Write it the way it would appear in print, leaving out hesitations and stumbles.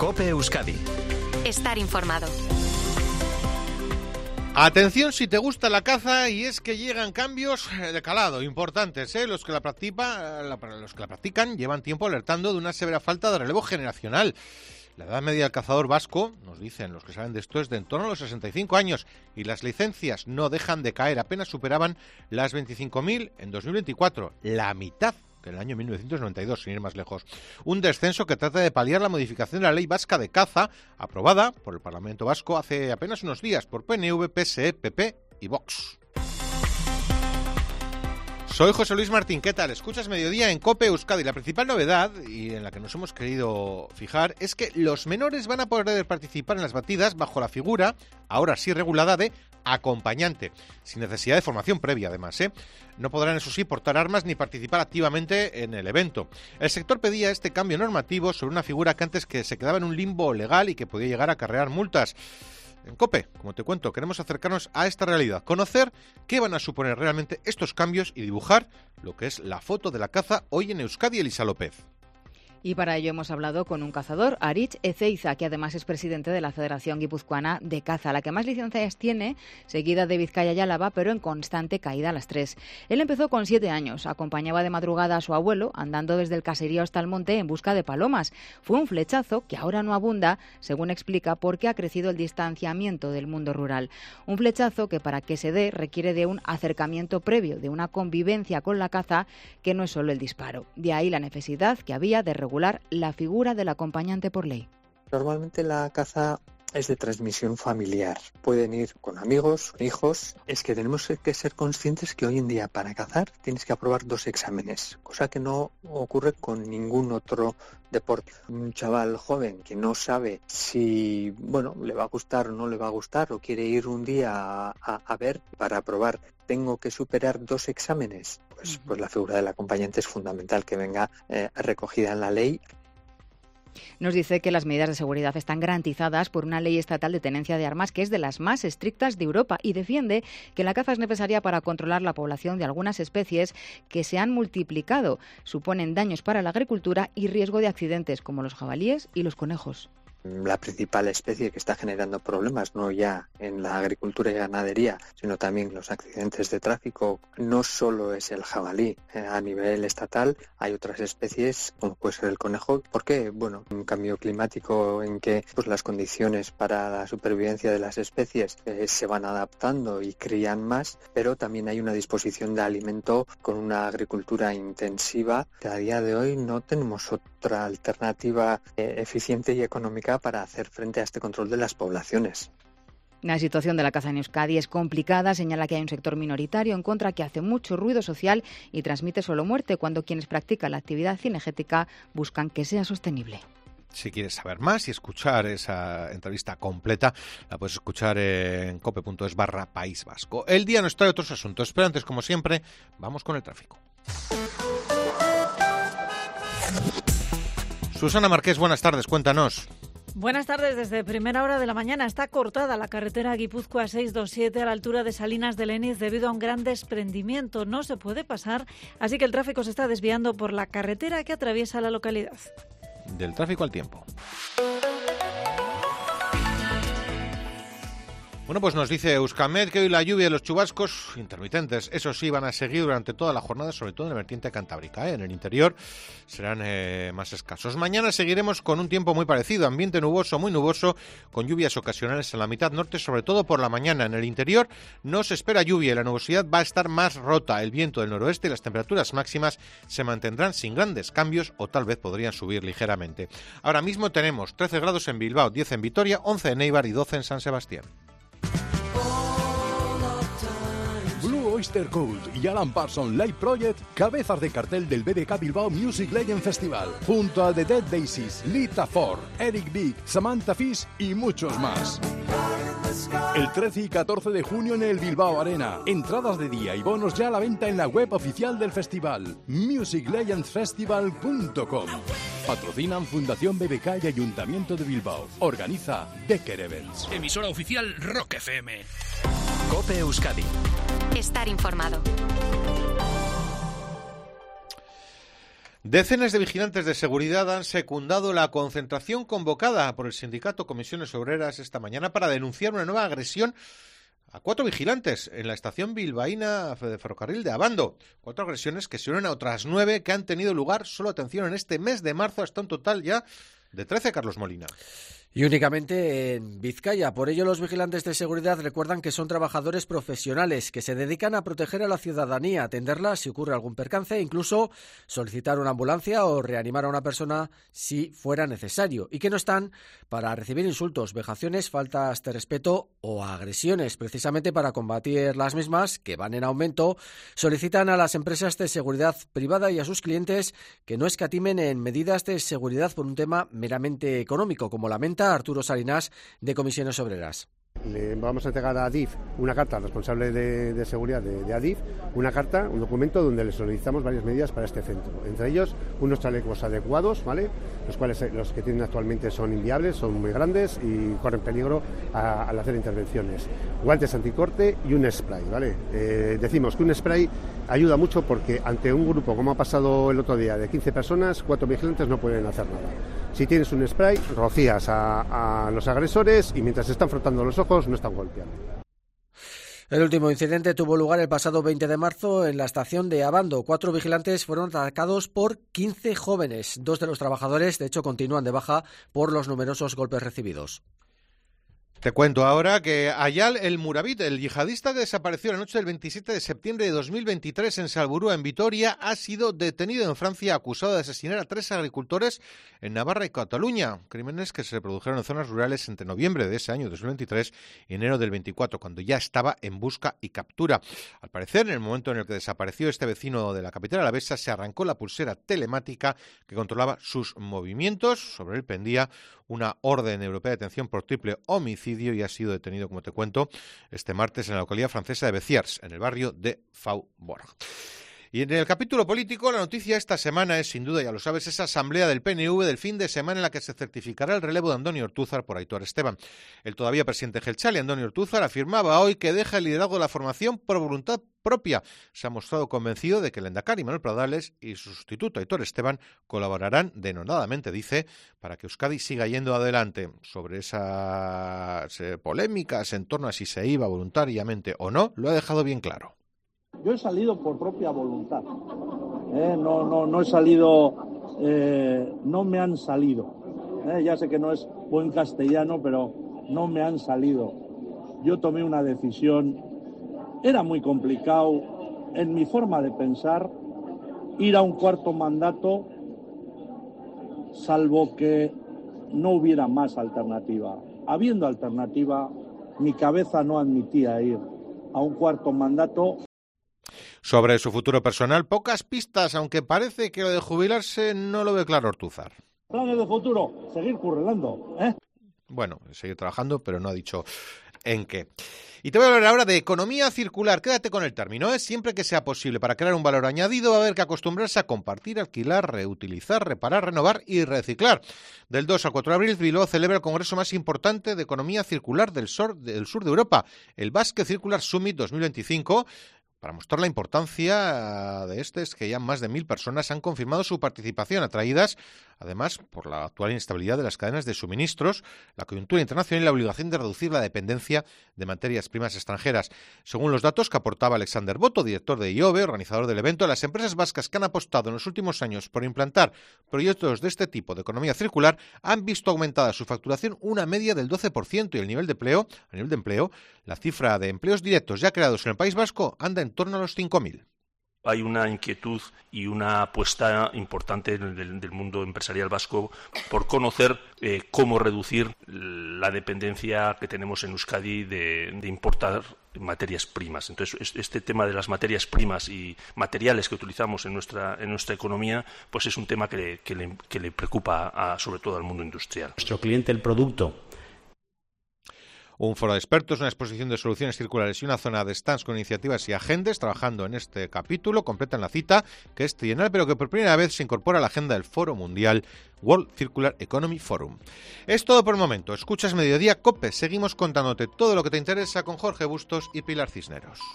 COPE Euskadi. Estar informado. Atención si te gusta la caza, y es que llegan cambios de calado importantes, ¿eh? Los que la practican llevan tiempo alertando de una severa falta de relevo generacional. La edad media del cazador vasco, nos dicen los que saben de esto, es de en torno a los 65 años y las licencias no dejan de caer, apenas superaban las 25.000 en 2024, la mitad que en el año 1992, sin ir más lejos. Un descenso que trata de paliar la modificación de la ley vasca de caza, aprobada por el Parlamento vasco hace apenas unos días por PNV, PSE, PP y Vox. Soy José Luis Martín, ¿qué tal? Escuchas Mediodía en COPE Euskadi. La principal novedad, y en la que nos hemos querido fijar, es que los menores van a poder participar en las batidas bajo la figura, ahora sí regulada, de acompañante, sin necesidad de formación previa además, ¿eh? No podrán, eso sí, portar armas ni participar activamente en el evento. El sector pedía este cambio normativo sobre una figura que antes que se quedaba en un limbo legal y que podía llegar a acarrear multas. En COPE, como te cuento, queremos acercarnos a esta realidad, conocer qué van a suponer realmente estos cambios y dibujar lo que es la foto de la caza hoy en Euskadi. Elisa López. Y para ello hemos hablado con un cazador, Aritz Ezeiza, que además es presidente de la Federación Guipuzcoana de Caza, la que más licencias tiene, seguida de Vizcaya y Álava, pero en constante caída a las 3. Él empezó con 7 años, acompañaba de madrugada a su abuelo, andando desde el caserío hasta el monte en busca de palomas. Fue un flechazo que ahora no abunda, según explica, porque ha crecido el distanciamiento del mundo rural. Un flechazo que para que se dé requiere de un acercamiento previo, de una convivencia con la caza, que no es solo el disparo. De ahí la necesidad que había de regular la figura del acompañante por ley. Normalmente la caza es de transmisión familiar. Pueden ir con amigos, con hijos. Es que tenemos que ser conscientes que hoy en día para cazar tienes que aprobar 2 exámenes, cosa que no ocurre con ningún otro deporte. Un chaval joven que no sabe si le va a gustar o no le va a gustar, o quiere ir un día a ver para aprobar, tengo que superar 2 exámenes. Pues la figura del acompañante es fundamental que venga recogida en la ley. Nos dice que las medidas de seguridad están garantizadas por una ley estatal de tenencia de armas que es de las más estrictas de Europa, y defiende que la caza es necesaria para controlar la población de algunas especies que se han multiplicado, suponen daños para la agricultura y riesgo de accidentes como los jabalíes y los conejos. La principal especie que está generando problemas, no ya en la agricultura y ganadería, sino también los accidentes de tráfico, no solo es el jabalí. A nivel estatal hay otras especies, como puede ser el conejo, porque un cambio climático en que las condiciones para la supervivencia de las especies se van adaptando y crían más, pero también hay una disposición de alimento con una agricultura intensiva. A día de hoy no tenemos otra alternativa eficiente y económica para hacer frente a este control de las poblaciones. La situación de la caza en Euskadi es complicada, señala que hay un sector minoritario en contra que hace mucho ruido social y transmite solo muerte, cuando quienes practican la actividad cinegética buscan que sea sostenible. Si quieres saber más y escuchar esa entrevista completa, la puedes escuchar en cope.es/País Vasco. El día nos trae otros asuntos, pero antes, como siempre, vamos con el tráfico. Susana Marqués, buenas tardes, cuéntanos. Buenas tardes. Desde primera hora de la mañana está cortada la carretera Guipúzcoa 627 a la altura de Salinas de Leniz debido a un gran desprendimiento. No se puede pasar, así que el tráfico se está desviando por la carretera que atraviesa la localidad. Del tráfico al tiempo. Bueno, pues nos dice Euskalmet que hoy la lluvia y los chubascos intermitentes, eso sí, van a seguir durante toda la jornada, sobre todo en la vertiente cantábrica, ¿eh? En el interior serán más escasos. Mañana seguiremos con un tiempo muy parecido, ambiente nuboso, muy nuboso, con lluvias ocasionales en la mitad norte, sobre todo por la mañana. En el interior no se espera lluvia y la nubosidad va a estar más rota. El viento del noroeste y las temperaturas máximas se mantendrán sin grandes cambios o tal vez podrían subir ligeramente. Ahora mismo tenemos 13 grados en Bilbao, 10 en Vitoria, 11 en Eibar y 12 en San Sebastián. Blue Oyster Cult y Alan Parsons Live Project, cabezas de cartel del BBK Bilbao Music Legend Festival, junto a The Dead Daisies, Lita Ford, Eric Big, Samantha Fish y muchos más. El 13 y 14 de junio en el Bilbao Arena. Entradas de día y bonos ya a la venta en la web oficial del festival, musiclegendsfestival.com. Patrocinan Fundación BBK y Ayuntamiento de Bilbao. Organiza Decker Events. Emisora oficial Rock FM. COPE Euskadi. Estar informado. Decenas de vigilantes de seguridad han secundado la concentración convocada por el sindicato Comisiones Obreras esta mañana para denunciar una nueva agresión a 4 vigilantes en la estación bilbaína de ferrocarril de Abando. 4 agresiones que se unen a otras 9 que han tenido lugar, solo atención, en este mes de marzo, hasta un total ya de 13, Carlos Molina. Y únicamente en Vizcaya. Por ello, los vigilantes de seguridad recuerdan que son trabajadores profesionales que se dedican a proteger a la ciudadanía, atenderla si ocurre algún percance, e incluso solicitar una ambulancia o reanimar a una persona si fuera necesario, y que no están para recibir insultos, vejaciones, faltas de respeto o agresiones. Precisamente para combatir las mismas, que van en aumento, solicitan a las empresas de seguridad privada y a sus clientes que no escatimen en medidas de seguridad por un tema meramente económico, como lamenta Arturo Salinas, de Comisiones Obreras. Le vamos a entregar a ADIF una carta al responsable de seguridad de ADIF, una carta, un documento donde le solicitamos varias medidas para este centro. Entre ellos, unos chalecos adecuados, ¿vale? Los cuales los que tienen actualmente son inviables, son muy grandes y corren peligro al hacer intervenciones. Guantes anticorte y un spray, ¿vale? Decimos que un spray ayuda mucho porque ante un grupo, como ha pasado el otro día, de 15 personas, 4 vigilantes no pueden hacer nada. Si tienes un spray, rocías a los agresores y mientras se están frotando los ojos no están golpeando. El último incidente tuvo lugar el pasado 20 de marzo en la estación de Abando. 4 vigilantes fueron atacados por 15 jóvenes. 2 de los trabajadores, de hecho, continúan de baja por los numerosos golpes recibidos. Te cuento ahora que Ayal el Murabit, el yihadista que desapareció la noche del 27 de septiembre de 2023 en Salburua, en Vitoria, ha sido detenido en Francia acusado de asesinar a 3 agricultores en Navarra y Cataluña. Crímenes que se produjeron en zonas rurales entre noviembre de ese año 2023 y enero del 24, cuando ya estaba en busca y captura. Al parecer, en el momento en el que desapareció este vecino de la capital alavesa, se arrancó la pulsera telemática que controlaba sus movimientos. Sobre él pendía una orden europea de detención por triple homicidio y ha sido detenido, como te cuento, este martes en la localidad francesa de Béziers, en el barrio de Faubourg. Y en el capítulo político, la noticia esta semana es, sin duda, ya lo sabes, esa asamblea del PNV del fin de semana en la que se certificará el relevo de Andoni Ortúzar por Aitor Esteban. El todavía presidente Jeltzale, Andoni Ortúzar, afirmaba hoy que deja el liderazgo de la formación por voluntad propia. Se ha mostrado convencido de que el Lehendakari Manuel Pradales y su sustituto Aitor Esteban colaborarán denodadamente, dice, para que Euskadi siga yendo adelante. Sobre esas polémicas en torno a si se iba voluntariamente o no, lo ha dejado bien claro. Yo he salido por propia voluntad, no he salido, no me han salido, ya sé que no es buen castellano, pero no me han salido. Yo tomé una decisión, era muy complicado en mi forma de pensar ir a un cuarto mandato, salvo que no hubiera más alternativa. Habiendo alternativa, mi cabeza no admitía ir a un cuarto mandato. Sobre su futuro personal, pocas pistas, aunque parece que lo de jubilarse no lo ve claro Ortúzar. Planes de futuro, seguir currelando, Bueno, seguir trabajando, pero no ha dicho en qué. Y te voy a hablar ahora de economía circular. Quédate con el término, siempre que sea posible para crear un valor añadido va a haber que acostumbrarse a compartir, alquilar, reutilizar, reparar, renovar y reciclar. Del 2 al 4 de abril, Bilbao celebra el congreso más importante de economía circular del sur de Europa, el Basque Circular Summit 2025. Para mostrar la importancia de es que ya más de 1.000 personas han confirmado su participación, atraídas además por la actual inestabilidad de las cadenas de suministros, la coyuntura internacional y la obligación de reducir la dependencia de materias primas extranjeras. Según los datos que aportaba Alexander Boto, director de IOBE, organizador del evento, las empresas vascas que han apostado en los últimos años por implantar proyectos de este tipo de economía circular han visto aumentada su facturación una media del 12% y a nivel de empleo, la cifra de empleos directos ya creados en el País Vasco anda en torno a los 5.000. Hay una inquietud y una apuesta importante del mundo empresarial vasco por conocer cómo reducir la dependencia que tenemos en Euskadi de importar materias primas. Entonces, este tema de las materias primas y materiales que utilizamos en nuestra economía, pues es un tema que le preocupa sobre todo al mundo industrial. Nuestro cliente, el producto. Un foro de expertos, una exposición de soluciones circulares y una zona de stands con iniciativas y agentes trabajando en este capítulo completan la cita, que es trienal, pero que por primera vez se incorpora a la agenda del Foro Mundial World Circular Economy Forum. Es todo por el momento. Escuchas Mediodía COPE. Seguimos contándote todo lo que te interesa con Jorge Bustos y Pilar Cisneros.